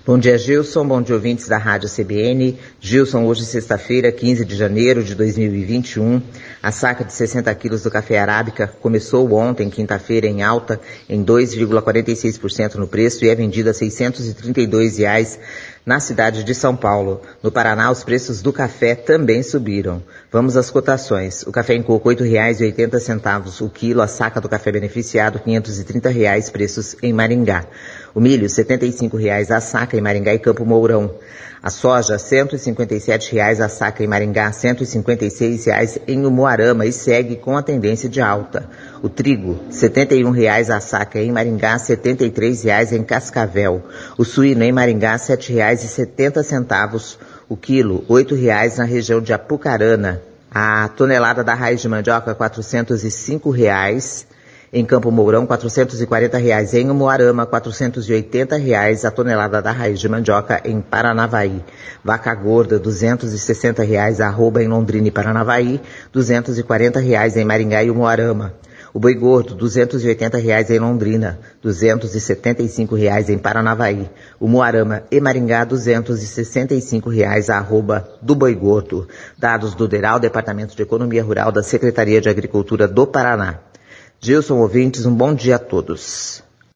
Bom dia, Gilson. Bom dia, ouvintes da Rádio CBN. Gilson, hoje sexta-feira, 15 de janeiro de 2021. A saca de 60 quilos do café arábica começou ontem, quinta-feira, em alta, em 2,46% no preço e é vendida a R$ 632 na cidade de São Paulo. No Paraná, os preços do café também subiram. Vamos às cotações. O café em coco, R$ 8,80 o quilo. A saca do café beneficiado, R$ 530, preços em Maringá. O milho, R$ 75 a saca em Maringá e Campo Mourão. A soja, R$ 157 a saca em Maringá, R$ 156 em Umuarama e segue com a tendência de alta. O trigo, R$ 71 a saca em Maringá, R$ 73 em Cascavel. O suíno em Maringá, R$ 7,70 o quilo, R$ 8 na região de Apucarana. A tonelada da raiz de mandioca, R$ 405 em Campo Mourão, R$ 440 em Umuarama, R$ 480 a tonelada da raiz de mandioca em Paranavaí. Vaca gorda, R$ 260 arroba em Londrina e Paranavaí, R$ 240 em Maringá e Umuarama. O boi gordo, R$ 280 em Londrina, R$ 275 em Paranavaí. O Umuarama e Maringá, R$ 265 arroba do boi gordo. Dados do DERAL, Departamento de Economia Rural da Secretaria de Agricultura do Paraná. Gilson, ouvintes, um bom dia a todos.